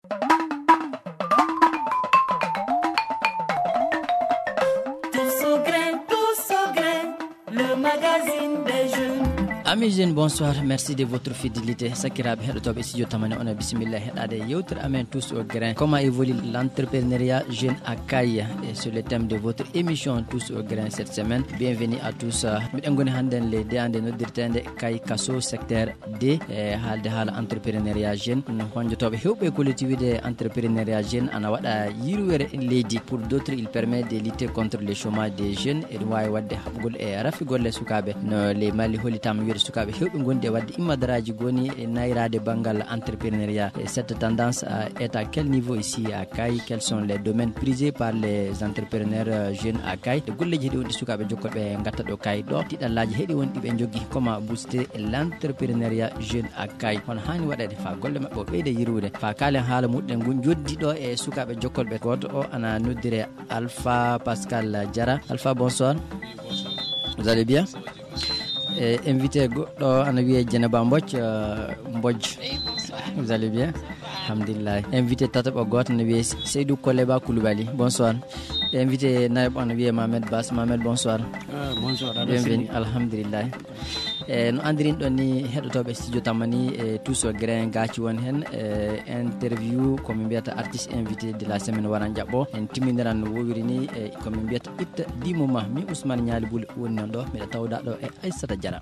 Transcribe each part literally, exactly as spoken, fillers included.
Le magazine des jeunes. Amis jeunes, bonsoir, merci de votre fidélité. Sakirab Hedotob Studio Tamane, on a bismillah Hedade Yautre Amen tous au grain. Comment évolue l'entrepreneuriat jeune à Kaï? Et sur le thème de votre émission Tous au grain cette semaine. Bienvenue à tous. Midengone handen le de ande noddirtende Kaï Kasso secteur D. Halde hal entrepreneuriat jeune. Honjotobe hewbe collectivité entrepreneuriat jeune ana wada yiruwere leydi. Pour d'autres, il permet de lutter contre le chômage des jeunes et de wawi wadde habgol e rafigol sukabe no le mali holitam sukabe hewbe gonde wadde imadaraji goni e nayrade bangal entrepreneuriat. Et cette tendance est à quel niveau ici à Kaï? Quels sont les domaines prisés par les entrepreneurs jeunes à Kaï? De golleji de woni sukabe jokkobe ngatta do Kaï do tidallaji hedi woni be joggi comment booster l'entrepreneuriat jeune à Kaï. On hani wadade fa golle mabbe beede yirude fa kalen hala mudden gon joddi do e sukabe jokkolbe goto o ana noddire Alpha Pascal Diarra. Alpha, bonsoir. Vous allez bien? Et invité do anawiye Djeneba Mbodj Mbodj. Vous allez bien? Alhamdulillah. Invité tatabo goto anawiye Seydou Koleba Koulibaly. Bonsoir. Et invité naib anawiye Mohamed Bass. Mohamed, bonsoir. Euh, bonsoir. Bienvenue. Alhamdulillah. E no andirin ɗon ni heɗotoɓe studio Tamani e tous au grain gaci won hen e interview komin mbiyata artiste invité de la semaine waran jaɓɓo en timminiran no wowiri ni e komin mbiyata itta dimoma mi Ousmane Niali Bouli woni non ɗo mbiɗa tawda ɗo e Aissata Diarra.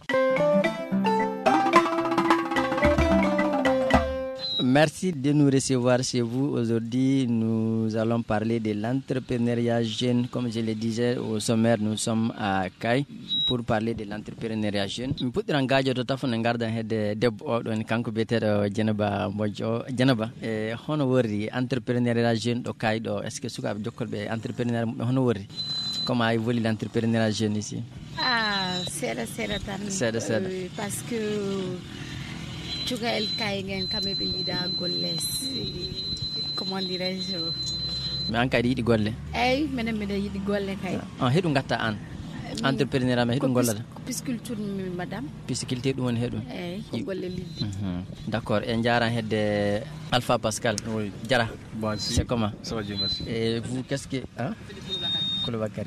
Merci de nous recevoir chez vous. Aujourd'hui, nous allons parler de l'entrepreneuriat jeune. Comme je le disais au sommaire, nous sommes à Kaï pour parler de l'entrepreneuriat jeune. Mi puɗɗiran gaajo to tafo ne gardan hedde debbo o ɗon kanko biyeteɗo Djeneba Mbodj o. Djeneba, e hono worri entrepreneuriat jeune ɗo Kaï ɗo? Est ce que sukaɓe jokkolɓe entrepreneuriat mum hono worri? Comment évolue l'entrepreneuriat jeune ici? Ah, seeɗa seeɗa tan. Seeɗa seeɗa. Parce que cukalel Kaï ngen kamɓe ɓe yiɗa golle, comment dirais-je, mais an kadi yiɗi golle? Eyyi, minen mbiɗa yiɗi golle kay. On heɗu gatta an entrepreneuriat ma heɗu gollata? Pisculture mi madame. Pisculture ɗum woni heɗum? Eyyi, ko golle liddi. D' accord. En jaran hedde Alpha Pascal. Oui. Diarra. Bon, si. C'est comment? Ça va, Dieu merci. Et vous, qu'est-ce que... Hein? Koulibaly.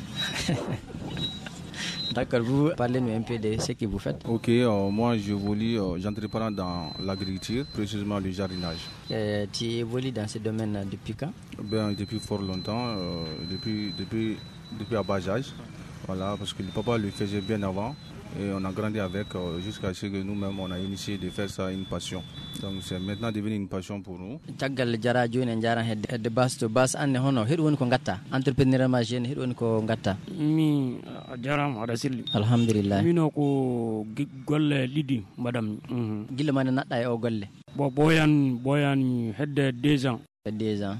D'accord, vous parlez-nous un peu de ce que vous faites. Ok, euh, moi j'évolue, euh, j'entreprends dans l'agriculture, précisément le jardinage. Euh, tu évolues dans ce domaine depuis quand? Ben, depuis fort longtemps, euh, depuis, depuis, depuis à bas âge. Voilà, parce que le papa le faisait bien avant et on a grandi avec euh, jusqu'à ce que nous-mêmes on a initié de faire ça une passion. Donc c'est maintenant devenu une passion pour nous. Tagal Diarra joni en jaran hedde hedde bas to bas anne hono heɗu woni ko gatta entrepreneur ma jeune heɗu woni ko gatta? Mi jarama aɗa selli. Alhamdulillah. Mino ko golle ɗiɗi mbaɗam. Gilla mane naɗɗa e o golle? Bo boyan boyan hedde deux ans. deux ans.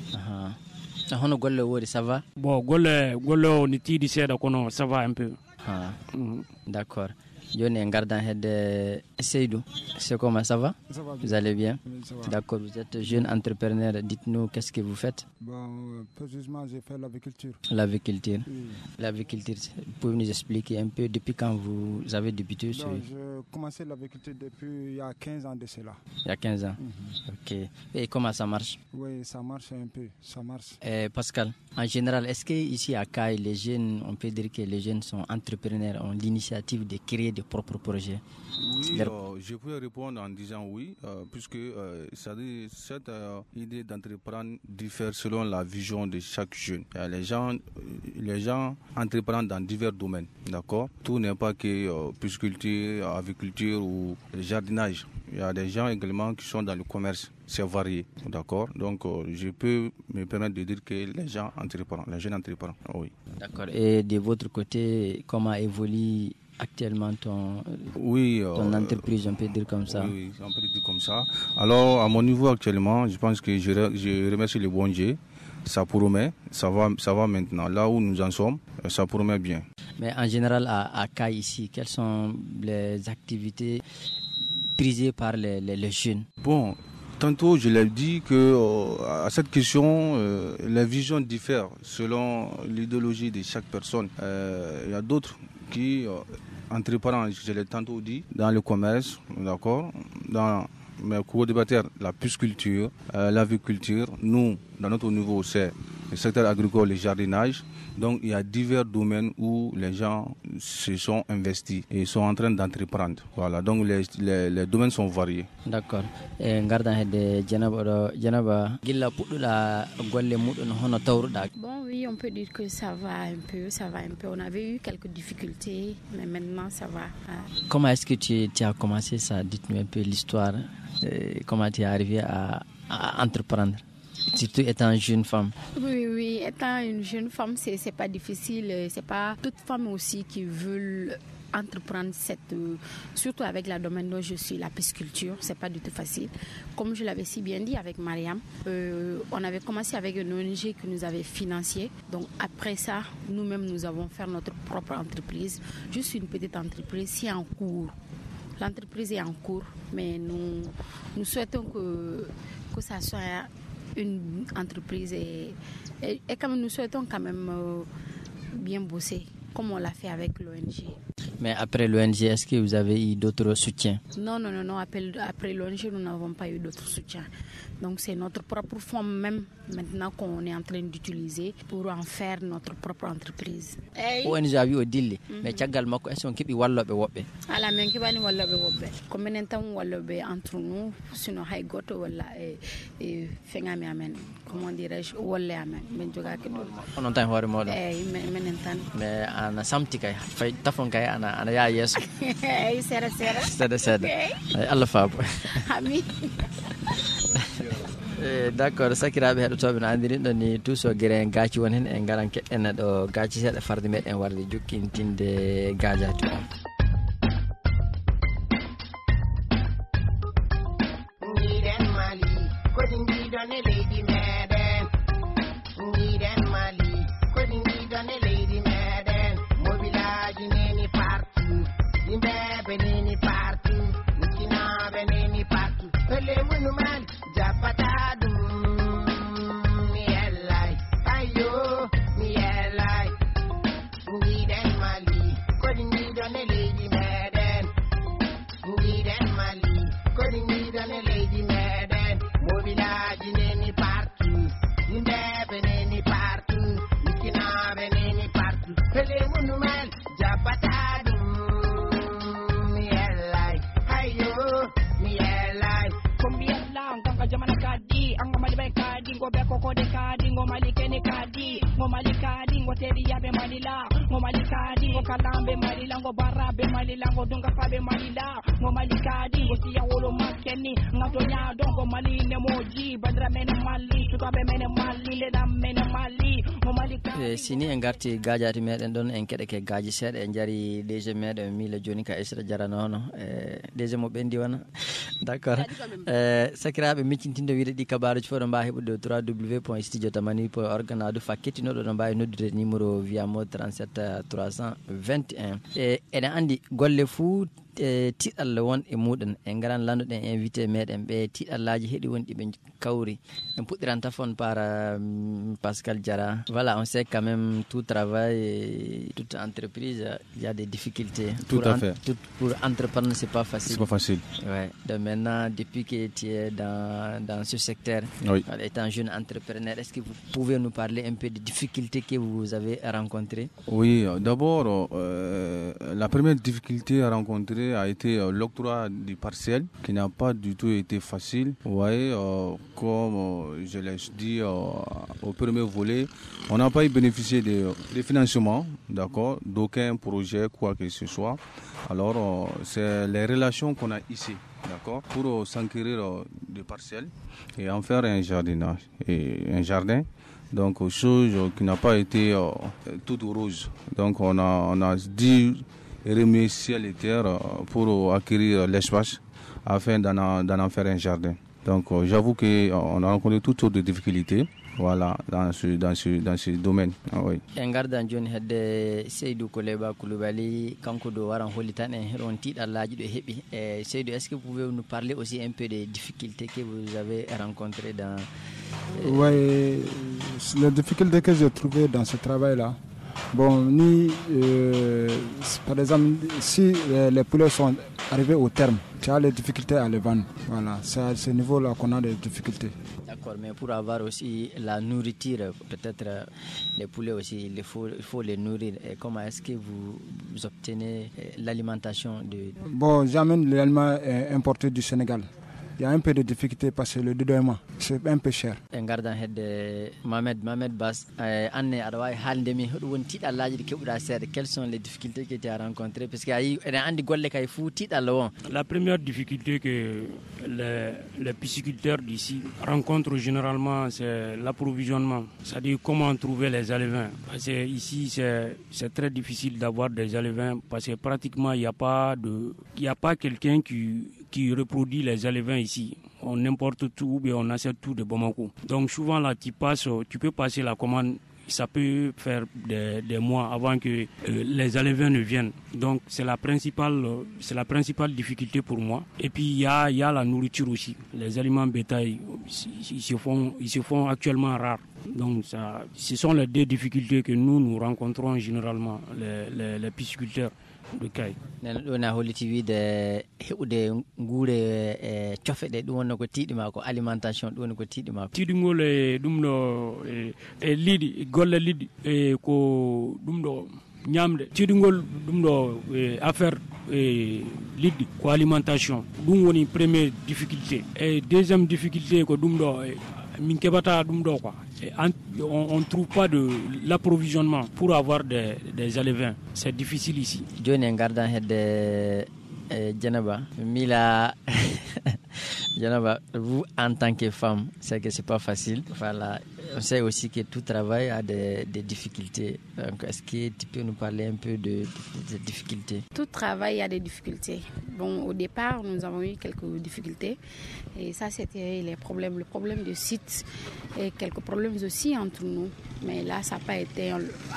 Aha. Hono golle wori ça va? Bon golle golle o ni tiiɗi seeɗa kono ça va un peu. Ah. D'accord. Joni en gardant hedde Seydou, c'est comment, ça va? Ça va bien. Vous allez bien? Oui, ça va. D'accord, vous êtes jeune entrepreneur, dites-nous qu'est-ce que vous faites? Bon, euh, précisément, j'ai fait l'aviculture. L'aviculture. Oui. L'aviculture, pouvez-vous nous expliquer un peu depuis quand vous avez débuté? Sur... J'ai commencé l'aviculture depuis il y a quinze ans de cela. Il y a quinze ans. Mm-hmm. Ok. Et comment ça marche? Oui, ça marche un peu, ça marche. Et Pascal, en général, est-ce qu'ici à Kaï, les jeunes, on peut dire que les jeunes sont entrepreneurs, ont l'initiative de créer de propres projets? Oui, euh, je peux répondre en disant oui, euh, puisque euh, cette euh, idée d'entreprendre diffère selon la vision de chaque jeune. Les gens, les gens entreprennent dans divers domaines, d'accord? Tout n'est pas que euh, pisciculture, aviculture ou jardinage. Il y a des gens également qui sont dans le commerce, c'est varié, d'accord? Donc euh, je peux me permettre de dire que les gens entreprennent, les jeunes entreprennent, oui. D'accord. Et de votre côté, comment évolue actuellement ton, oui, ton euh, entreprise, on peut dire comme ça? Oui, on peut dire comme ça. Alors, à mon niveau actuellement, je pense que je, je remercie le bon Dieu. Ça promet, ça va, ça va maintenant. Là où nous en sommes, ça promet bien. Mais en général, à, à Kaï ici, quelles sont les activités prisées par les, les, les jeunes? Bon, tantôt je l'ai dit que euh, à cette question, euh, les visions diffèrent selon l'idéologie de chaque personne. Il euh, y a d'autres qui euh, entreprennent, je l'ai tantôt dit, dans le commerce, d'accord, dans mais co-débatteur, la pisciculture, euh, l'aviculture. Nous, dans notre niveau, c'est le secteur agricole, le jardinage. Donc, il y a divers domaines où les gens se sont investis et sont en train d'entreprendre. Voilà, donc les, les, les domaines sont variés. D'accord. Et gardan hede janaba janaba gilla pudduda golle mudun hono tawruda. Bon, oui, on peut dire que ça va un peu, ça va un peu. On avait eu quelques difficultés, mais maintenant ça va. Comment est-ce que tu, tu as commencé ça? Dites-nous un peu l'histoire. Euh, comment tu es arrivé à, à entreprendre? Surtout étant jeune femme. Oui, oui, étant une jeune femme, c'est c'est pas difficile. C'est pas toute femme aussi qui veut entreprendre cette, euh, surtout avec la domaine dont je suis, la pisciculture, c'est pas du tout facile. Comme je l'avais si bien dit avec Mariam, euh, on avait commencé avec une O N G qui nous avait financé. Donc après ça, nous-mêmes nous avons fait notre propre entreprise. Juste une petite entreprise, c'est en cours. L'entreprise est en cours, mais nous nous souhaitons que que ça soit une entreprise et, et, et comme nous souhaitons quand même euh, bien bosser comme on l'a fait avec l'O N G. Mais après l'O N G, est-ce que vous avez eu d'autres soutiens? Non, non, non, non. Après, après l'O N G, nous n'avons pas eu d'autres soutiens. Donc c'est notre propre fonds même maintenant qu'on est en train d'utiliser pour en faire notre propre entreprise. O N G a eu Dili, mais Tchagal Mako, est-ce qu'on peut wallobe wobe? À la main qui va nous wallobe wobe. Comme on entend wallobe entre nous, sinon hay goto wala et et fengami amen. Comment dirais-je? Walle amen. Men joga ke do. On entend hore modo. Eh, men entend. Mais ana samti kay, fay tafon kay ana ana ya yeso. Eh, sera sera. Sada sada. Allah fabo. Ami. D'accord, sakiraaɓe heɗotoɓe no andirin ɗon ni tuso guere gaci won hen en garan keɗɗen ɗo gaci seeɗa farde meɗen warde jokkintinde gajatu on. Sini en garti gajati meɗen ɗon en keɗeke gaji seeɗa en jari D G meɗen mila joni ka Aissata Diarra nono e D G mo ɓendi wona d'accord e sakiraɓe miccintinde wiide ɗi kabaruji fof ɗo mbawi heɓude trois w point studio tamani point org na du fa kettinoɗo ɗo mbawi noddude numéro via mode trente-sept trois cent vingt et un e eɗen andi golle fou e tiɗal won e muɗum en garan landuɗen invité meɗen ɓe tiɗallaji heeɗi woni ɗiɓe kawri en puɗɗiran tafon par um, Pascal Diarra. Voilà, on sait quand même tout travail et toute entreprise il y a des difficultés. Tout pour à en, fait. Tout, pour entreprendre c'est pas facile. C'est pas facile. Ouais. Donc maintenant depuis que tu es dans dans ce secteur, oui. Étant jeune entrepreneur, est-ce que vous pouvez nous parler un peu des difficultés que vous avez rencontrées? Oui, d'abord euh, la première difficulté à rencontrer a été euh, l'octroi du partiel qui n'a pas du tout été facile. Vous voyez, euh, comme euh, je l'ai dit euh, au premier volet, on n'a pas eu bénéficié des, des financements, d'accord, d'aucun projet, quoi que ce soit. Alors, euh, c'est les relations qu'on a ici, d'accord, pour euh, s'enquérir euh, des parcelles et en faire un jardinage et un jardin. Donc, chose qui n'a pas été euh, toute rose. Donc, on a, on a dit remercier les terres pour acquérir l'espace afin d'en, d'en faire un jardin. Donc euh, j'avoue qu'on a rencontré toutes sortes de difficultés, voilà, dans ce, dans ce, dans ce domaine. Ah, oui. En gardant joni hedde Seydou Koleba Koulibaly kanko do waran holitan en heron tiɗallaji ɗo heɓi e Seydou, est-ce que vous pouvez nous parler aussi un peu des difficultés que vous avez rencontrées dans euh... Oui, les difficultés que j'ai trouvées dans ce travail-là. Bon, ni, euh, par exemple, si euh, les poulets sont arriver au terme, tu as les difficultés à les vendre. Voilà, c'est à ce niveau-là qu'on a des difficultés. D'accord, mais pour avoir aussi la nourriture, peut-être euh, les poulets aussi, il faut, il faut les nourrir. Et comment est-ce que vous, vous obtenez euh, l'alimentation de... Bon, j'amène l'aliment euh, importé du Sénégal. Il y a un peu de difficulté parce que le dédouanement, c'est un peu cher. En gardant Mohamed, Mohamed Bass, Anne Adawai, Haldemi, quelles sont les difficultés que tu as rencontrées? Parce qu'il y a La première difficulté que les, les pisciculteurs d'ici rencontrent généralement, c'est l'approvisionnement. C'est-à-dire comment trouver les alevins. Parce que ici, c'est, c'est très difficile d'avoir des alevins parce que pratiquement, il n'y a pas de, il n'y a pas quelqu'un qui qui reproduit les alevins ici. On importe tout ou bien on achète tout de Bamako. Donc souvent là, tu passes, tu peux passer la commande, ça peut faire des, des mois avant que euh, les alevins ne viennent. Donc c'est la principale, c'est la principale difficulté pour moi. Et puis il y a, il y a la nourriture aussi. Les aliments bétail, ils se font, ils se font actuellement rares. Donc ça, ce sont les deux difficultés que nous nous rencontrons généralement, les, les, les pisciculteurs de Kay. On a holiti wiide heɓude nguure e cofe ɗe ɗum wonno ko tiiɗima ko alimentation ɗum woni ko tiiɗima ko tiiɗingol e ɗum ɗo e liɗi golle liɗɗi e ko ɗum ɗo ñamde tiiɗingol ɗum ɗo e affaire e liɗɗi ko alimentation ɗum woni première difficulté e deuxième difficulté ko ɗum ɗo min keɓata ɗum ɗo quoi on ne trouve pas de l'approvisionnement pour avoir des, des alevins. C'est difficile ici. Joni en gardan hedde Djenaba Mila Djenaba, vous en tant que femme, c'est que c'est pas facile. Voilà, on sait aussi que tout travail a des, des difficultés. Donc, est-ce que tu peux nous parler un peu de, de, de difficultés? Tout travail a des difficultés. Bon, au départ, nous avons eu quelques difficultés. Et ça, c'était les problèmes. Le problème de site et quelques problèmes aussi entre nous. Mais là, ça n'a pas été à,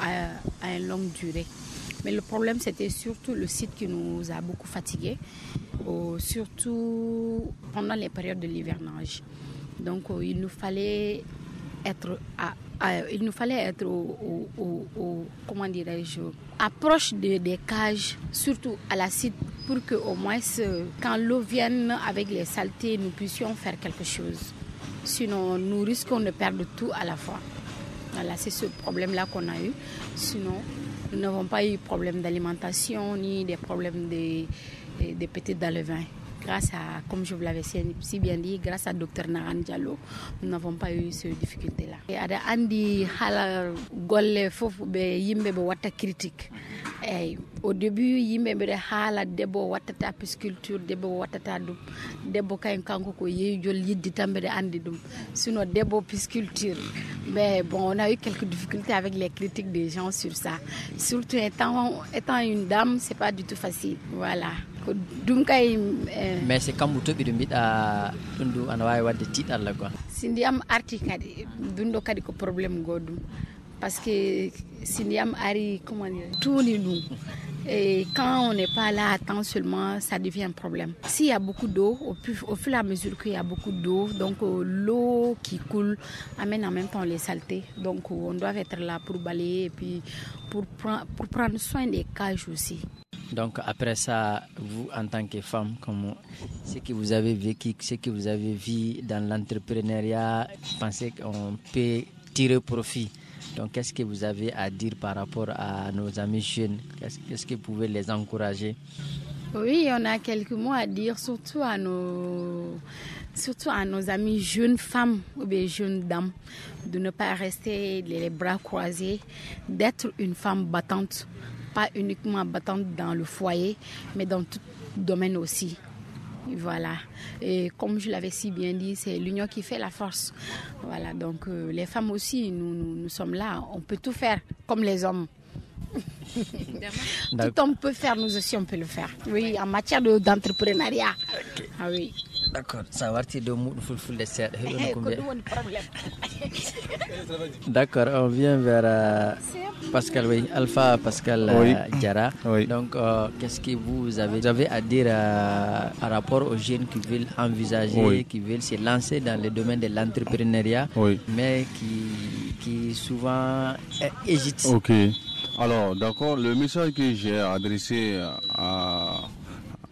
à une longue durée. Mais le problème, c'était surtout le site qui nous a beaucoup fatigués, oh, surtout pendant les périodes de l'hivernage. Donc, oh, il nous fallait être, à, à, il nous fallait être au, au, au, au, comment dirais-je, approche de, des cages, surtout à la site, pour que au moins, quand l'eau vienne avec les saletés, nous puissions faire quelque chose. Sinon, nous risquons de perdre tout à la fois. Voilà, c'est ce problème-là qu'on a eu. Sinon, nous n'avons pas eu de problème d'alimentation ni des problèmes de, de, de petits d'alevins. Grâce à, comme je vous l'avais si bien dit, grâce à Docteur Naran Diallo, nous n'avons pas eu ces difficultés-là. Et ada andi hala golle fofu be yimbe be wata critique. Et au début, yimbe be hala debo watata pisciculture, debo watata dum, debo kay kanko ko yeyjol yiddi tambe de andi dum. Sinon debo pisciculture. Mais bon, on a eu quelques difficultés avec les critiques des gens sur ça. Surtout étant, étant une dame, c'est pas du tout facile. Voilà. Mais c'est comme vous mbiɗa ɗum ɗum ana wawi wadde tiiɗalla quoi. Si ndiyam arti kadi ɗum ɗo kadi ko probléme goɗɗum parce que si ndiyam ari comment dire tuuni ɗum et quand on n'est pas là à temps seulement ça devient un problème. S'il y a beaucoup d'eau au, au fur et à mesure qu'il y a beaucoup d'eau donc euh, l'eau qui coule amène en même temps les saletés donc euh, on doit être là pour balayer et puis pour, pour prendre soin des cages aussi. Donc après ça, vous en tant que femme, comme ce que vous avez vécu, ce que vous avez vu dans l'entrepreneuriat, pensez qu'on peut tirer profit. Donc qu'est-ce que vous avez à dire par rapport à nos amis jeunes? Qu'est-ce, qu'est-ce que vous pouvez les encourager? Oui, on a quelques mots à dire, surtout à nos, surtout à nos amis jeunes femmes ou bien jeunes dames, de ne pas rester les bras croisés, d'être une femme battante. Pas uniquement battante dans le foyer, mais dans tout domaine aussi. Voilà. Et comme je l'avais si bien dit, c'est l'union qui fait la force. Voilà. Donc euh, les femmes aussi, nous, nous, nous sommes là. On peut tout faire, comme les hommes. Tout homme peut faire, nous aussi on peut le faire. Oui, en matière de, d'entrepreneuriat. Okay. Ah oui. D'accord. Ça va être de fulfulde seeɗa D'accord, on vient vers euh, Pascal, oui, Alpha Pascal euh, oui. Diarra. Oui. Donc, euh, qu'est-ce que vous avez, vous avez à dire euh, par rapport aux jeunes qui veulent envisager, oui. qui veulent se lancer dans le domaine de l'entrepreneuriat, oui. mais qui, qui souvent hésitent? Ok. Alors, d'accord, le message que j'ai adressé à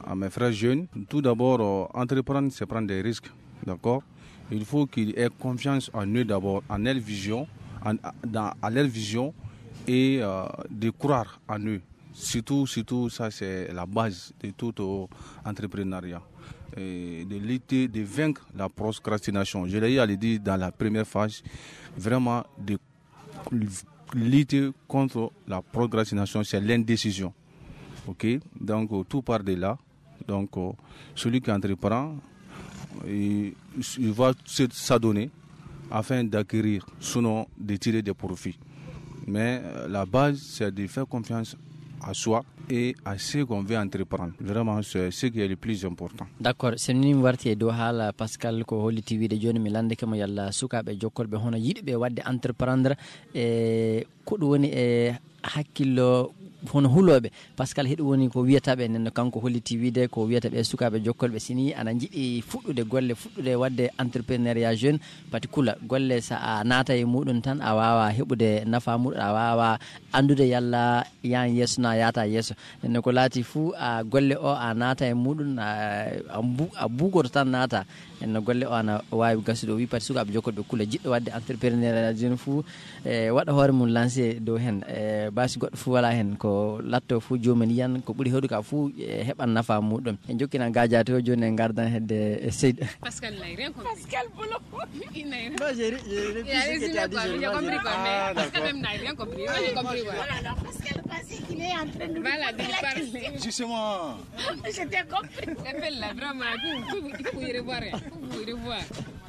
à mes frères jeunes, tout d'abord, euh, entreprendre, c'est prendre des risques, d'accord? Il faut qu'ils aient confiance en eux d'abord, en leur vision, en, dans, à leur vision et euh, de croire en eux. Surtout, surtout, ça c'est la base de tout euh, entrepreneuriat. Et de lutter, de vaincre la procrastination. Je l'ai dit, dit dans la première phase, vraiment de lutter contre la procrastination, c'est l'indécision. Ok, donc tout part de là. Donc celui qui entreprend, il, il va s'adonner afin d'acquérir, sinon de tirer des profits. Mais la base, c'est de faire confiance à soi et à ce qu'on veut entreprendre. Vraiment, c'est ce qui est le plus important. D'accord. C'est une warti do hala Pascal ko holiti wiide joni mi lande kamo yalla sukaɓe jokkolɓe hono yiɗɓe wadde entreprendre e ko ɗum woni e hakkillo hono huloɓe Pascal heɗo woni ko wiyataɓe nen kanko holliti wiide ko wiyataɓe sukaɓe jokkolɓe sini ana jiiɗi fuɗɗude golle fuɗɗude wadde entrepreneuriat jeune particula golle sa a naata e muɗum tan a wawa heɓude nafa muɗum a wawa andude yalla yan yesso na yata yesso nen ko laati fuu a golle o a naata e muɗum a bugoto tan naata en golle o ana wawi gasude o wi pati sukaɓe jokkolɓe kula jiɗɗo wadde entrepreneuriat jeune fuu e waɗa hoore mum lancé dow hen e basi goɗɗo fuu wala hen ko latto fuu joomum yiyan ko ɓuuri hewde ka fuu heɓan nafa muɗum en jokkina gadiate o joni en gardan hedde Seydou. Pascal n'a rien compris. Pascal Boulot. Il n'a rien compris. Moi j'ai réfléchi que tu as dit. J'ai compris quoi, mais Pascal même n'a rien compris. Moi j'ai compris quoi. Voilà, alors Pascal pensait qu'il est en train de voilà, de parler. Justement. J'étais compris. Appelle là, vraiment, il faut y revoir. Il faut y revoir.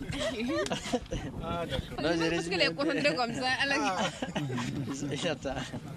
Ah d'accord. Non, j'ai parce que les concentrés comme ça, à la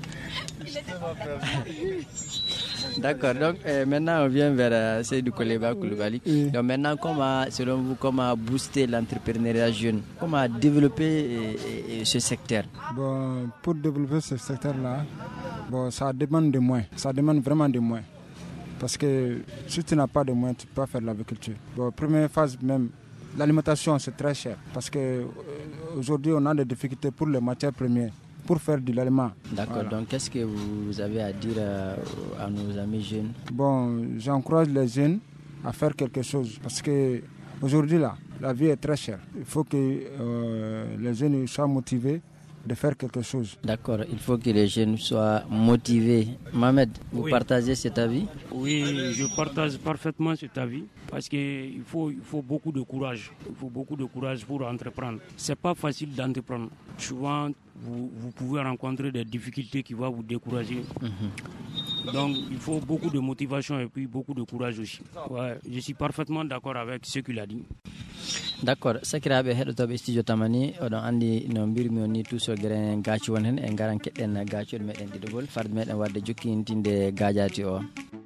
D'accord, donc euh, maintenant on vient vers euh, Seydou Koleba Koulibaly. Oui. Donc maintenant, comment, selon vous, comment booster l'entrepreneuriat jeune? Comment développer euh, euh, ce secteur? Bon, pour développer ce secteur-là, bon, ça demande des moyens. Ça demande vraiment des moyens. Parce que si tu n'as pas de moyens, tu ne peux pas faire de l'agriculture. Bon, première phase même, l'alimentation c'est très cher. Parce qu'aujourd'hui on a des difficultés pour les matières premières, pour faire de l'aliment. D'accord, voilà. Donc qu'est-ce que vous avez à dire à, à nos amis jeunes? Bon, j'encourage les jeunes à faire quelque chose. Parce qu'aujourd'hui là, la vie est très chère. Il faut que euh, les jeunes soient motivés de faire quelque chose. D'accord, il faut que les jeunes soient motivés. Mohamed, vous oui. partagez cet avis? Oui, je partage parfaitement cet avis parce qu'il faut, il faut beaucoup de courage. Il faut beaucoup de courage pour entreprendre. C'est pas facile d'entreprendre. Souvent, vous, vous pouvez rencontrer des difficultés qui vont vous décourager. Mm-hmm. Donc, il faut beaucoup de motivation et puis beaucoup de courage aussi. Ouais, je suis parfaitement d'accord avec ce qu'il a dit. D'accord, sakiraɓe heɗotoɓe studio tamani oɗon andi no mbirmi on ni toujours gueɗe gacci won hen e garan keɗɗen gacciɗo meɗen ɗiɗogol farde meɗen wadde jokkintinde gadiati o.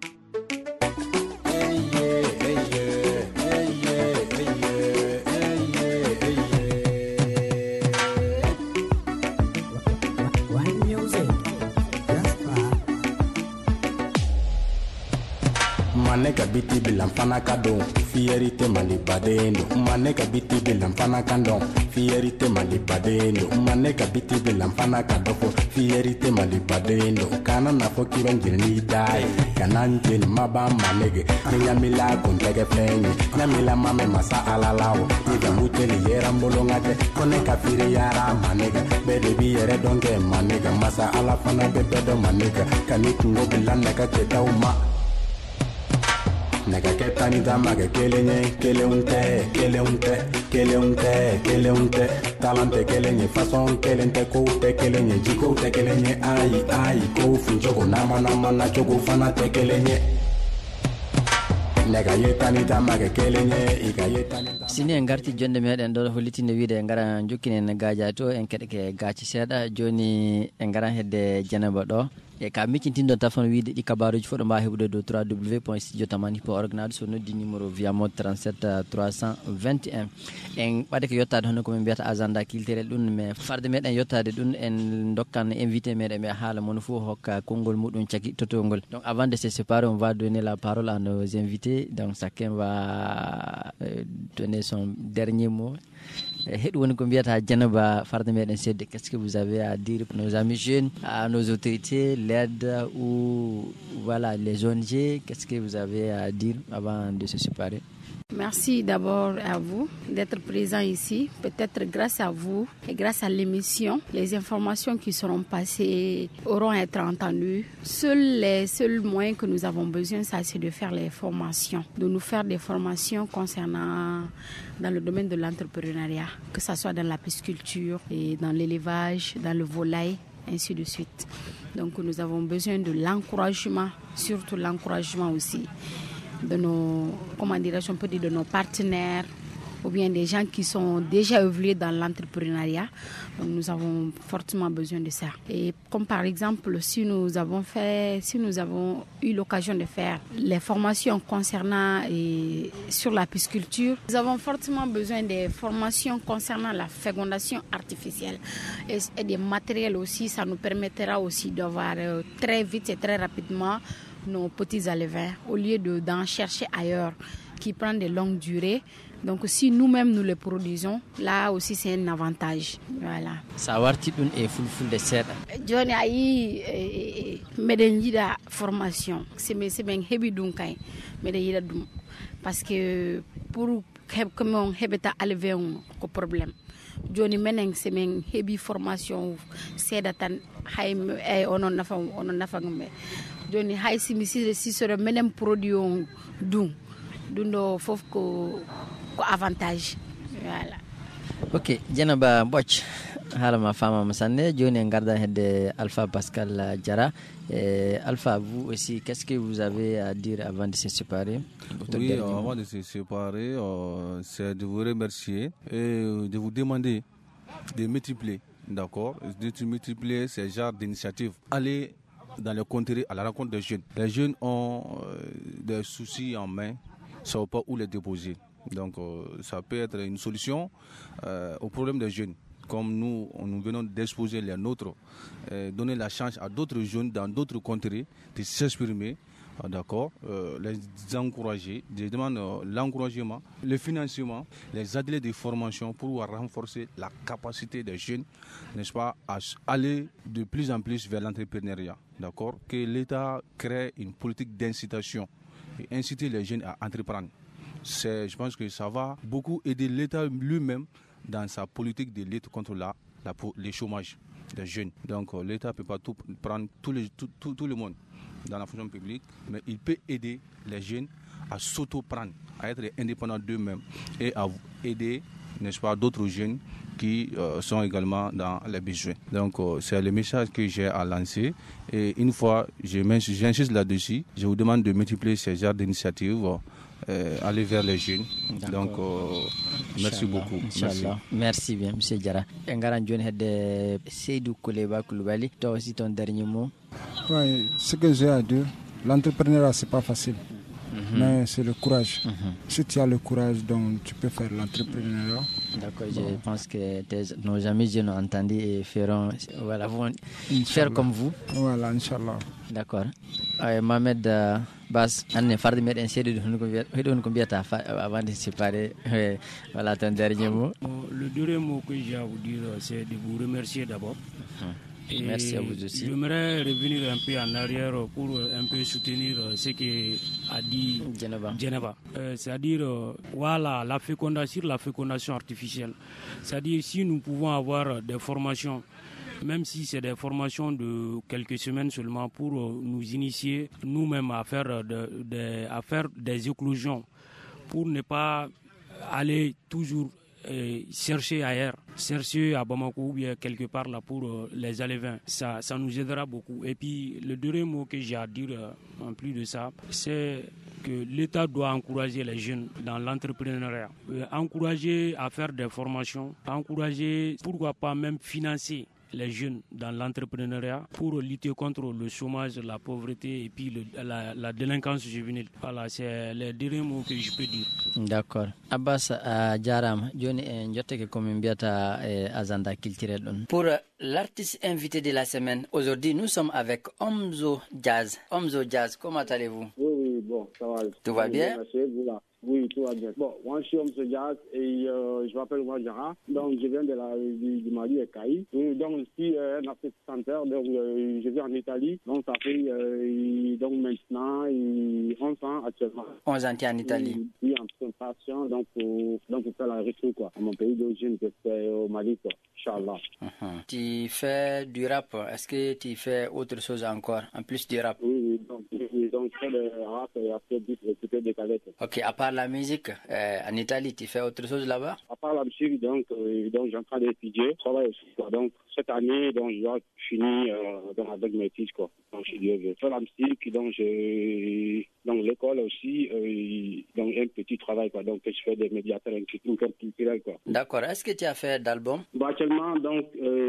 Maneka biti bilam fana kadon fierité mali badendo maneka biti bilam fana kandon fierité mali badendo maneka biti bilam fana kadofo fierité mali badendo kana na foki benjini dai kananje maba manege nyamila kontege fenye nyamila mame masa alalawo ida muteli yera mbolongate koneka fire yara manega bede bi yere donge manega masa ala fana bebedo manega kanitungo bilanda ka ketauma Nega que tani dama que kelenye keleunte keleunte keleunte keleunte talante kelenye façon kelente koute kelenye jikoute kelenye ai ai ko funjogo nama nama na jogo fana te kelenye nega yetani dama que kelenye iga yetani sini en garti jonde meɗen ɗo hollitinde wiide en gara jokkinen gaja to en keɗeke gacci seeɗa joni en gara hedde Dieynaba ɗo e ka miccintindo tafon wiide ɗi kabaruji fof ɗo mbawa heɓude do w w w point studio tamani point org naɗo so noddi numéro via mode trente-sept trois cent vingt et un en ɓaade ko yettade hono komin mbiyata agenda kilterel ɗum mais farde meɗen yettade ɗum en dokkan invité meɗen ɓe haala mono fof hokka konngol muɗum cagui totongol. Donc avant de se séparer on va donner la parole à nos invités, donc chacun va euh, donner son dernier mot Qu'est-ce que vous avez à dire pour nos amis jeunes, à nos autorités, l'aide ou voilà, les O N G? Qu'est-ce que vous avez à dire avant de se séparer? Merci d'abord à vous d'être présents ici. Peut-être grâce à vous et grâce à l'émission, les informations qui seront passées auront à être entendues. Seuls les seuls moyens que nous avons besoin, ça, c'est de faire les formations, de nous faire des formations concernant dans le domaine de l'entrepreneuriat, que ce soit dans la pisciculture et dans l'élevage, dans le volaille, ainsi de suite. Donc nous avons besoin de l'encouragement, surtout l'encouragement aussi de nos, comment dirais-je, on peut dire de nos partenaires ou bien des gens qui sont déjà évolués dans l'entrepreneuriat. Donc nous avons fortement besoin de ça. Et comme par exemple, si nous avons fait, si nous avons eu l'occasion de faire les formations concernant et sur la pisciculture, nous avons fortement besoin des formations concernant la fécondation artificielle et, et des matériels aussi. Ça nous permettra aussi d'avoir euh, très vite et très rapidement nos petits alevins au lieu de, d'en chercher ailleurs qui prennent de longues durées. Donc si nous-mêmes nous les produisons, là aussi c'est un avantage. Voilà. Sawarti dun e fulful de serre. Joni ayi meden yida formation. C'est mais c'est ben hebi dun kay. Meden yida dum parce que pour comme on hebeta alevin ko problème. Joni menen c'est men hebi formation sedatan hay ay onon nafa onon nafa ngbe. Joni hay simi si si sore menem produit on dun dundo fof ko ko avantage. Voilà. Ok, Djenaba Boch halama fama masanne joni garda hedde Alpha Pascal Diarra. Et Alpha, vous aussi, qu'est-ce que vous avez à dire avant de se séparer? Oui, euh, avant de se séparer, euh, c'est de vous remercier et de vous demander de multiplier, d'accord, de multiplier ces genres d'initiatives. Allez dans les contrées à la rencontre des jeunes. Les jeunes ont euh, des soucis en main, ne savent pas où les déposer. Donc euh, ça peut être une solution euh, au problème des jeunes. Comme nous, nous venons d'exposer les nôtres, euh, donner la chance à d'autres jeunes dans d'autres contrées de s'exprimer, euh, d'accord, euh, les encourager, je demande euh, l'encouragement, le financement, les ateliers de formation pour renforcer la capacité des jeunes, n'est-ce pas, à aller de plus en plus vers l'entrepreneuriat, d'accord, que l'État crée une politique d'incitation et inciter les jeunes à entreprendre. C'est, je pense que ça va beaucoup aider l'État lui-même dans sa politique de lutte contre la, la, les chômages des jeunes. Donc euh, l'État ne peut pas tout prendre tout, les, tout, tout, tout le monde dans la fonction publique, mais il peut aider les jeunes à s'auto-prendre, à être indépendants d'eux-mêmes et à aider, n'est-ce pas, d'autres jeunes qui euh, sont également dans les besoins. Donc euh, c'est le message que j'ai à lancer. Et une fois, j'insiste là-dessus, je vous demande de multiplier ces genres d'initiatives. Euh, aller vers les jeunes. D'accord. Donc, euh, merci beaucoup. Merci. Merci bien, M. Diarra. Ngaran John Hede Seydou Kouleba Koulibaly, toi aussi ton dernier mot. Oui, ce que j'ai à dire, l'entrepreneuriat, c'est pas facile. Mm-hmm. Mais c'est le courage. Mm-hmm. Si tu as le courage, donc tu peux faire l'entrepreneuriat. D'accord, bon. Je pense que tes, nos amis jeunes ont entendu et feront, voilà, vont faire comme vous. Voilà, Inch'Allah. D'accord. Euh, Mohamed euh, Bas, Anne Fardi Med, série de avant de se séparer. Voilà ton dernier mot. Le dernier mot que j'ai à vous dire, c'est de vous remercier d'abord. Mm-hmm. Et merci à vous aussi. J'aimerais revenir un peu en arrière pour un peu soutenir ce qu'a dit Djenaba. Euh, c'est-à-dire, euh, voilà, la fécondation, la fécondation artificielle. C'est-à-dire, si nous pouvons avoir des formations, même si c'est des formations de quelques semaines seulement, pour euh, nous initier nous-mêmes à faire, de, de, à faire des éclosions, pour ne pas aller toujours Euh, chercher ailleurs, chercher à Bamako ou bien quelque part là pour euh, les alevins, ça, ça nous aidera beaucoup. Et puis le deuxième mot que j'ai à dire euh, en plus de ça, c'est que l'État doit encourager les jeunes dans l'entrepreneuriat, euh, encourager à faire des formations, encourager, pourquoi pas même financer les jeunes dans l'entrepreneuriat pour lutter contre le chômage, la pauvreté et puis le, la, la délinquance juvénile. Voilà, c'est les derniers mots que je peux dire. D'accord. Abbas Diaram, Johnny Njoteke comme biata Azanda culturel. Pour l'artiste invité de la semaine, aujourd'hui nous sommes avec Omzo Jazz. Omzo Jazz, comment allez-vous? Oui, oui, bon, ça va. Tout va bien? Merci, vous là. Oui, tout va bien. Bon, moi, je suis M. Diaz et euh, je m'appelle moi Jara. Donc, je viens de la, du, du Mali et Caï. Donc, ici, euh, un Afrique Center. Donc, euh, je vis en Italie. Donc, ça fait euh, donc maintenant onze ans actuellement. onze ans, tu es en Italie? Oui, en préparation. Donc, pour, donc, pour faire la retour, quoi. À mon pays d'origine, que c'est au Mali, quoi. Inch'Allah. Uh-huh. Tu fais du rap. Est-ce que tu fais autre chose encore, en plus du rap? Oui, oui. Donc, oui, donc je fais le rap et après, du des calettes. Ok, à part la musique, euh, en Italie, tu fais autre chose là-bas? À part la musique, donc, euh, donc j'ai en train d'étudier, je travaille aussi, quoi. Donc, cette année, donc, je dois finir euh, donc, avec mes fils, quoi. Donc, je, je fais la musique, donc, je, donc l'école aussi, euh, donc, un petit travail, quoi. Donc, je fais des médiateurs culturels, quoi. D'accord. Est-ce que tu as fait d'album? Bon, actuellement, donc,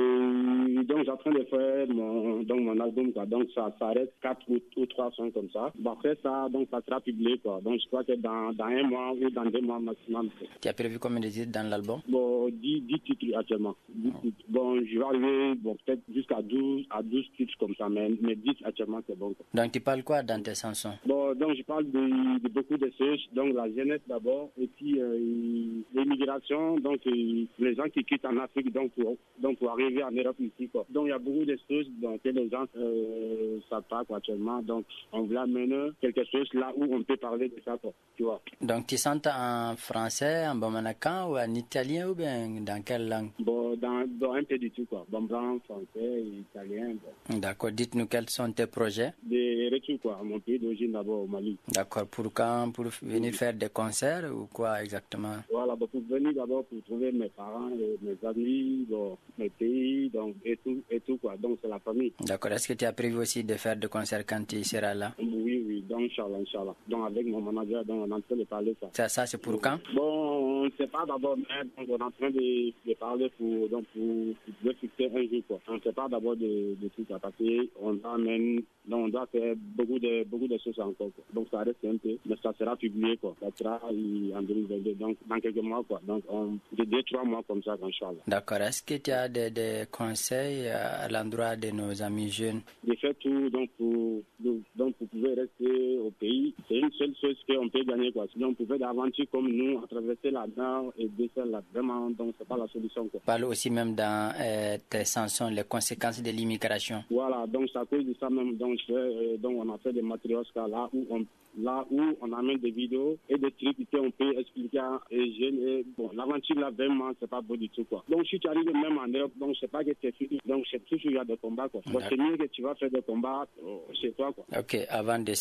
euh, donc, j'ai en train de faire mon, donc, mon album, quoi. Donc, ça s'arrête quatre ou, ou trois sons comme ça. Bon, après ça, donc, ça sera publié, quoi. Donc, je crois que dans, dans un mois ou dans deux mois maximum. Tu as prévu combien de titres dans l'album? Bon, dix, dix titres actuellement. dix Oh. titres. Bon, je vais arriver, bon, peut-être jusqu'à douze, à douze titres comme ça, mais, mais dix actuellement, c'est bon, quoi. Donc, tu parles quoi dans tes chansons? Bon, donc, je parle de, de beaucoup de choses. Donc, la jeunesse d'abord, et puis euh, l'immigration, donc, euh, les gens qui quittent en Afrique, donc, pour, donc, pour arriver en Europe ici, quoi. Donc, il y a beaucoup de choses donc, que les gens ne euh, savent pas, quoi, actuellement. Donc, on voulait amener quelque chose là où on peut parler de ça, quoi, tu vois. Donc, tu chantes en français, en bamanakan ou en italien ou bien dans quelle langue? Bon, dans, dans un peu du tout, quoi. Bambran, français, italien, bon. D'accord. Dites-nous quels sont tes projets? Des retours, quoi, à mon pays d'origine d'abord, au Mali. D'accord. Pour quand? Pour venir faire des concerts ou quoi exactement? Voilà, bon, pour venir d'abord pour trouver mes parents, et mes amis, bon, mes pays, donc, et tout, et tout, quoi. Donc, c'est la famille. D'accord. Est-ce que tu as prévu aussi de faire des concerts quand tu seras là? Oui, oui, donc, Inch'Allah, Inch'Allah. Donc, avec mon manager, donc, on est en train de parler ça. Ça, ça c'est pour quand? Bon, on ne sait pas d'abord, mais donc, on est en train de, de parler pour, donc, pour, pour fixer un jour, quoi. On ne sait pas d'abord de, de tout ça, parce qu'on doit même, donc, on doit faire beaucoup de, beaucoup de choses encore, quoi. Donc, ça reste un peu, mais ça sera publié, quoi. Ça sera en deux mille vingt-deux, donc, dans quelques mois, quoi. Donc, on, de deux, trois mois comme ça, Inch'Allah. D'accord. Est-ce que tu as des, des conseils à l'endroit de nos amis jeunes? De faire tout, donc, pour, donc, pour pouvoir rester au pays, c'est une seule chose qu'on peut gagner, quoi. Sinon, on pouvait d'aventure comme nous, à traverser la mer et descendre là, vraiment, donc, c'est pas la solution, quoi. Parle aussi même dans euh, tes chansons, les conséquences de l'immigration. Voilà, donc, c'est à cause de ça même, donc, je, euh, donc on a fait des matériaux là où on là où on amène des vidéos et des trucs qu'on peut expliquer aux jeunes. Et bon, l'aventure là, vraiment, c'est pas beau du tout, quoi. Donc, si tu arrives même en Europe, donc, c'est pas que tu es fini. Donc, c'est toujours, il y a des combats, quoi. Donc, c'est mieux que tu vas faire des combats euh, chez toi, quoi. Ok, avant de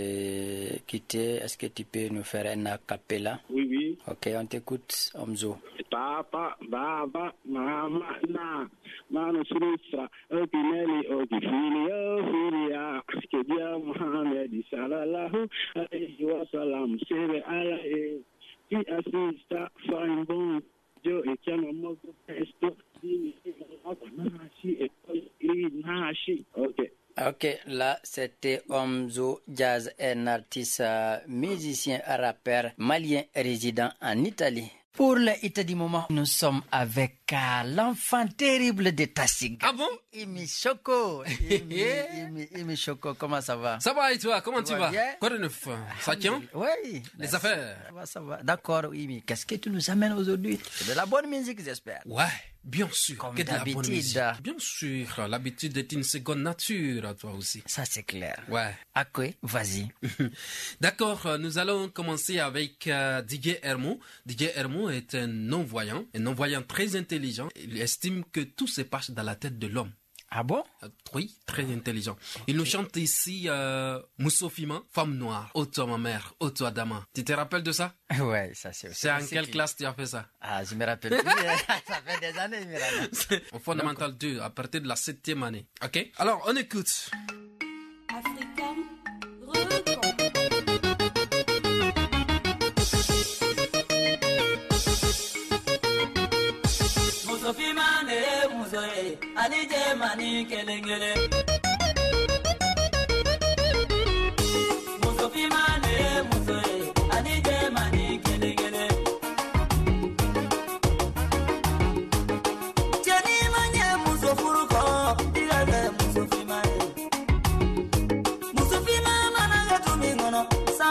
se quitter, est-ce que tu peux nous faire un acapella? Oui, oui. Ok, on t'écoute, Omzo. Papa, baba, mama, na, mano sinistra, opinelli, okifili, ofilia, que dia Muhammad, salallahu, alayhi wa salam, sebe ala e, ki assista, fine bon, jo e chiamo molto presto, di nashi e nashi. Ok. Ok, là c'était Omzo Jazz, un artiste euh, musicien rappeur malien résident en Italie. Pour le hit du moment, nous sommes avec euh, l'enfant terrible de Tassig. Ah bon? Imi Choco. Imi, Imi, Imi Choco, comment ça va? Ça va et toi? Comment tu vas? Bien? Quoi de neuf? Ça tient? Oui. Les affaires? Ça va, ça va. D'accord, Imi. Qu'est-ce que tu nous amènes aujourd'hui? De la bonne musique, j'espère. Ouais. Bien sûr, comme que de la bonne musique. d'habitude. Bien sûr, l'habitude est une seconde nature à toi aussi. Ça, c'est clair. Ouais. Ok, vas-y. D'accord, nous allons commencer avec euh, Didier Hermo. Didier Hermo est un non-voyant, un non-voyant très intelligent. Il estime que tout se passe dans la tête de l'homme. Ah bon? Euh, oui, très intelligent. Il nous chante ici euh, Moussofima, femme noire, ô toi ma mère, ô toi Dama. Tu te rappelles de ça? Ouais, ça c'est aussi. C'est en quelle classe tu as fait ça? Ah, je me rappelle plus. Ça fait des années, je me rappelle. En fondamental deux, à partir de la septième année. Ok? Alors, on écoute. Africa, record. Mane muzoe, alije mani kelengele. Muzofi mane muzoe, alije mani kelengele. Jeni manye muzofuruko, digale muzofi mane. Muzofi mane nanga tumingono, sa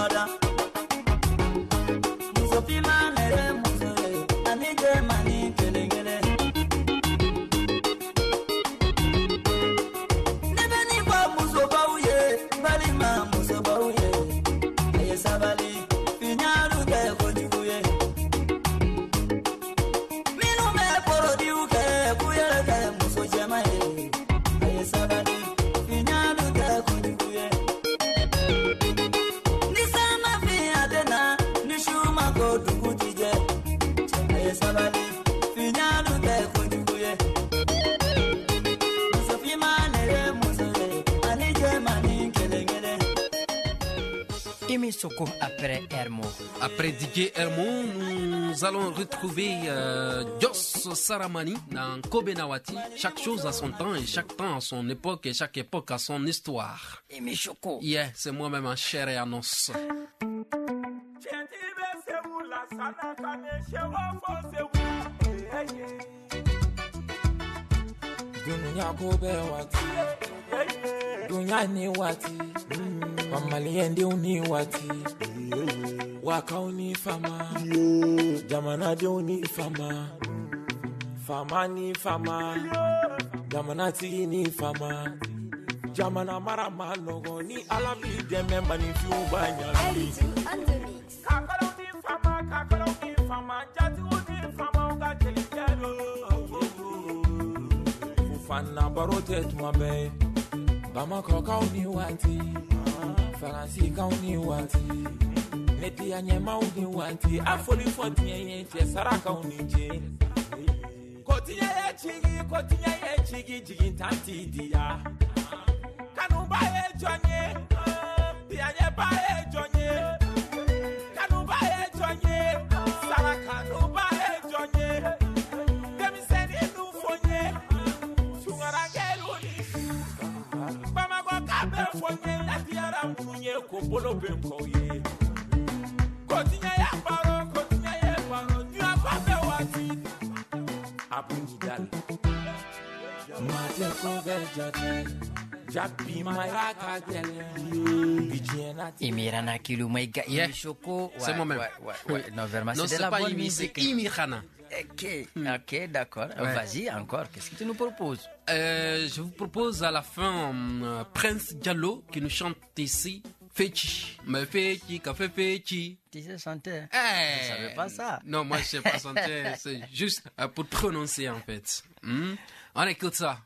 wada muso fima nere muso ani je mani kelengele nebeni ba muso bauye bali ma muso bauye aye sabali finyaru de konjuye minu me porodi uke kuyere de muso jemaye aye sabali finyaru de konjuye nisama fi adena nishuma ko dugutije aye sabali finyaru de konjuye muso fima nere muso ani jemani kelengele. Imi Soko après Hermo. Après D J Hermo, nous allons retrouver euh, Joss Saramani dans Kobenawati. Chaque chose a son temps et chaque temps a son époque et chaque époque a son histoire. Imi Soko. Yeah, c'est moi-même en chair et en os. Dunya gobe wati, dunya ni wati, wamaliendi uni wati, waka uni fama, jamana de uni fama, fama ni fama, jamana ti ni fama, jamana mara malogo ni alabi deme mani fiuba nyali. Kakaro ni fama, kakaro ni fama, jati uni fama uga kelikero. Fana barotet mabe Bama koka uni wati Faransi ka uni wati Neti ya nyema uni wati Afoli foti ya yenche Saraka uni je Kotinya ye chigi Kotinya ye chigi Jigi tanti diya Kanumba ye jonye Diya nye ba ye jonye Kanumba ye jonye Saraka numba ye jonye Demi seni nufonye Bama go kabe fonye la tiara munye ko bolo benko ye Kotinya ya baro kotinya ya baro tu ababe wati Abungi dal Mate ko vejate Japi mayaka tele Bijiena Imirana Kilu Maiga Imi Soko. C'est moi-même. Ouais, ouais, ouais. Non, vraiment, Non, c'est de c'est la pas bonne Imi, musique. c'est Imirana. Ok, ok, d'accord. Ouais. Vas-y, encore. Qu'est-ce que tu nous proposes? Euh, je vous propose à la fin euh, Prince Diallo qui nous chante ici Fechi. Mais Fechi, café Fechi. Tu sais chanter? Eh, Je savais pas ça. Non, moi je sais pas chanter. C'est juste euh, pour prononcer en fait. Hmm? On écoute ça.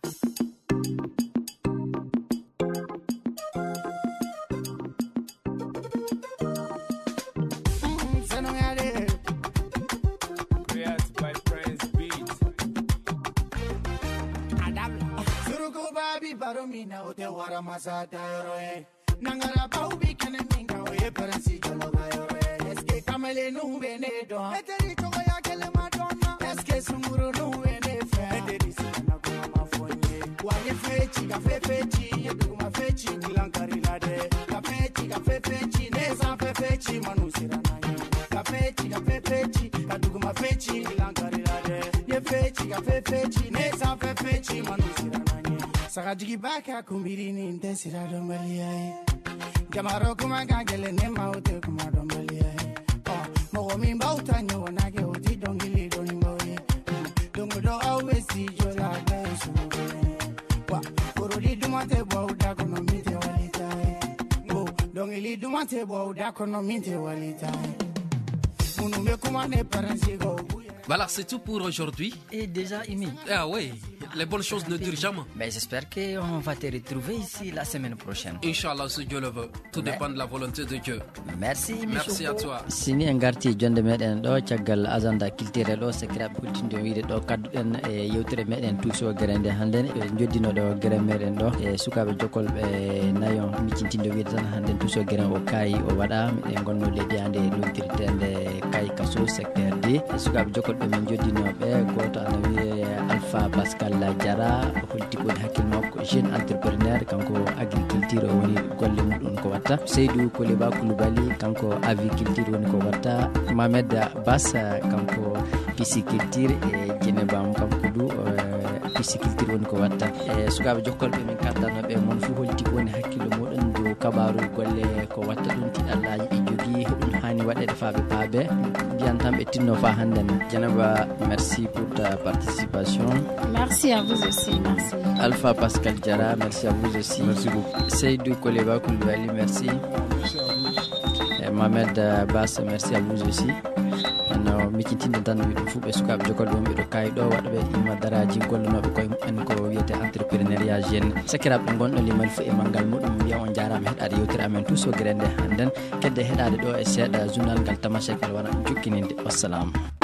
Baromina o te wara masata yoroe nangara baubi kene minga o e paransi jologa yoroe eske kamele nu bene do eteri togo ya kele madonna eske sunguro nu bene fe eteri sana kuma mafonye wale fechi ka fe fechi edu ma fechi kilankari lade ka fechi ka fe fechi neza fe fechi manusira nayo ka fechi ka fe fechi ka dugu ma fechi kilankari lade ye fechi ka fe fechi neza fe fechi manusira nayo Sakajigi baka kumbirini ndesira dombaliae Jamaro kuma gangele nema ote kuma dombaliae Oh, mogo mimba utanyo wanage oti dongili donimboye Dongo do always see jola besu Wa, kuruli dumate bwa udakono minte walitae Go, dongili dumate bwa udakono minte walitae Munume kuma ne paransigo Voilà, c'est tout pour aujourd'hui. Et déjà, Imi. Ah oui, les bonnes choses ne durent jamais. Mais j'espère qu'on va te retrouver ici la semaine prochaine. Inch'Allah, si Dieu le veut. Tout Mais... dépend de la volonté de Dieu. Merci, Imi. Merci à toi. Sini en garti jonde meɗen ɗo caggal agenda culturel ɗo sekiraɓe hultinde wiide ɗo kadduɗen e yewtere meɗen tuuso gere nde hannden ɓe joddino ɗo gere meɗen ɗo e sukaɓe jokkol ɓe nayon miccintinde wiide tan hannden tuuso gere o kaayi o waɗa miɗen gonno leydi hannde noddirtende kayi kaso secteur d e sukaɓe jokkol ɓe min joddinoɓe goto ana wiye Alpha Pascal Diara holti koni hakkille makko jeune entrepreneur kanko agriculture o woni golle muɗum ko watta Seydou Koliba Koulibaly kanko aviculture woni ko watta Mamed Bass kanko pisciculture e Djenebam kanko du pisciculture woni ko watta e sukaɓe jokkolɓe min kaddanoɓe mon fu holti koni hakkille moɗon do kabaru golle ko watta dum ti Allah yi jogi dum hani wadede faabe paabe biantam e tinno fa handen Janaba. Merci pour ta participation. Merci à vous aussi. Merci. Alpha Pascal Diarra, merci à vous aussi. Merci beaucoup. Seydou Koleba Koulibaly, merci. Merci à vous. Et Mohamed Bass, merci à vous aussi. No mikitinde tan wi fu be sukabe jokol dum be do kaydo wadbe ima daraji gollonobe koy en ko wiete entrepreneuriat jeune sakirab gondo limal fu e mangal mudum biya on jarama hedade yewtira men tous so grende handen kedde hedade do e seda journal gal tamasha kel wana jukkininde wassalam.